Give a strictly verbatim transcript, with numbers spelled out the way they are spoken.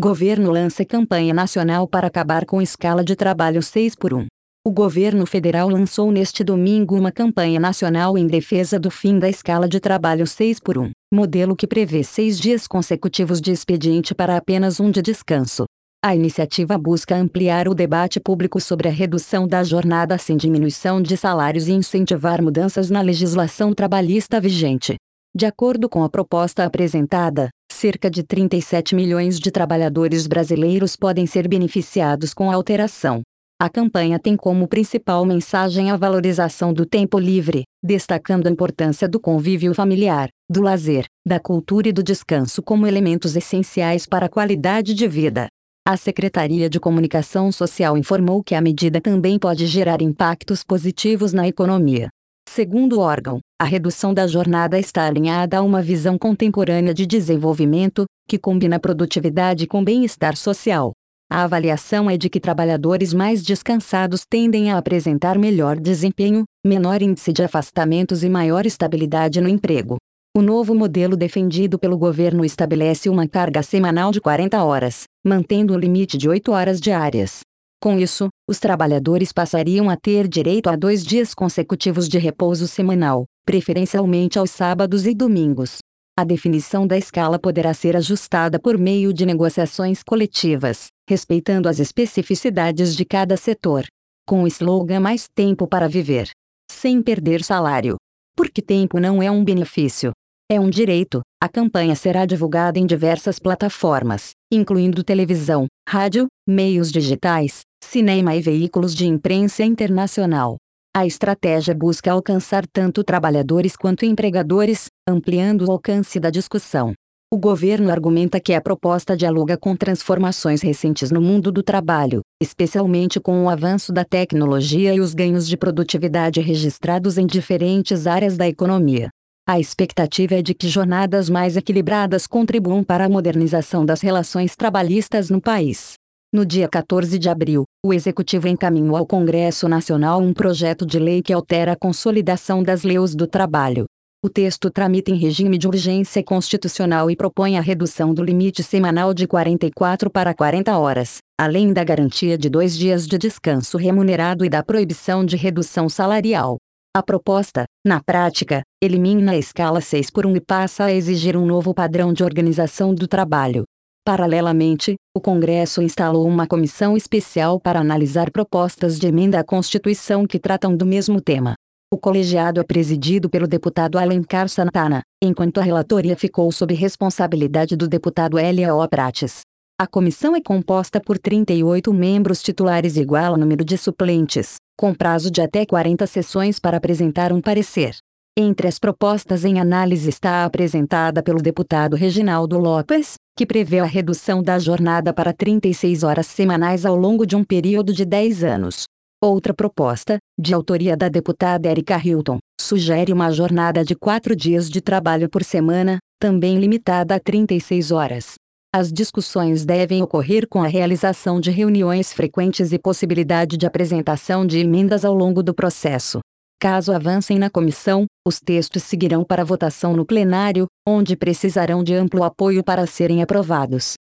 Governo lança campanha nacional para acabar com escala de trabalho seis por um. O governo federal lançou neste domingo uma campanha nacional em defesa do fim da escala de trabalho seis por um, modelo que prevê seis dias consecutivos de expediente para apenas um de descanso. A iniciativa busca ampliar o debate público sobre a redução da jornada sem diminuição de salários e incentivar mudanças na legislação trabalhista vigente. De acordo com a proposta apresentada, cerca de trinta e sete milhões de trabalhadores brasileiros podem ser beneficiados com a alteração. A campanha tem como principal mensagem a valorização do tempo livre, destacando a importância do convívio familiar, do lazer, da cultura e do descanso como elementos essenciais para a qualidade de vida. A Secretaria de Comunicação Social informou que a medida também pode gerar impactos positivos na economia. Segundo o órgão, a redução da jornada está alinhada a uma visão contemporânea de desenvolvimento, que combina produtividade com bem-estar social. A avaliação é de que trabalhadores mais descansados tendem a apresentar melhor desempenho, menor índice de afastamentos e maior estabilidade no emprego. O novo modelo defendido pelo governo estabelece uma carga semanal de quarenta horas, mantendo o limite de oito horas diárias. Com isso, os trabalhadores passariam a ter direito a dois dias consecutivos de repouso semanal, preferencialmente aos sábados e domingos. A definição da escala poderá ser ajustada por meio de negociações coletivas, respeitando as especificidades de cada setor. Com o slogan Mais Tempo para Viver, sem perder salário. Porque tempo não é um benefício, é um direito. A campanha será divulgada em diversas plataformas, incluindo televisão, rádio, meios digitais, cinema e veículos de imprensa internacional. A estratégia busca alcançar tanto trabalhadores quanto empregadores, ampliando o alcance da discussão. O governo argumenta que a proposta dialoga com transformações recentes no mundo do trabalho, especialmente com o avanço da tecnologia e os ganhos de produtividade registrados em diferentes áreas da economia. A expectativa é de que jornadas mais equilibradas contribuam para a modernização das relações trabalhistas no país. No dia quatorze de abril, o Executivo encaminhou ao Congresso Nacional um projeto de lei que altera a consolidação das leis do trabalho. O texto tramita em regime de urgência constitucional e propõe a redução do limite semanal de quarenta e quatro para quarenta horas, além da garantia de dois dias de descanso remunerado e da proibição de redução salarial. A proposta, na prática, elimina a escala seis por um e passa a exigir um novo padrão de organização do trabalho. Paralelamente, o Congresso instalou uma comissão especial para analisar propostas de emenda à Constituição que tratam do mesmo tema. O colegiado é presidido pelo deputado Alencar Santana, enquanto a relatoria ficou sob responsabilidade do deputado L O Prates. A comissão é composta por trinta e oito membros titulares igual ao número de suplentes, com prazo de até quarenta sessões para apresentar um parecer. Entre as propostas em análise está a apresentada pelo deputado Reginaldo Lopes, que prevê a redução da jornada para trinta e seis horas semanais ao longo de um período de dez anos. Outra proposta, de autoria da deputada Erika Hilton, sugere uma jornada de quatro dias de trabalho por semana, também limitada a trinta e seis horas. As discussões devem ocorrer com a realização de reuniões frequentes e possibilidade de apresentação de emendas ao longo do processo. Caso avancem na comissão, os textos seguirão para votação no plenário, onde precisarão de amplo apoio para serem aprovados.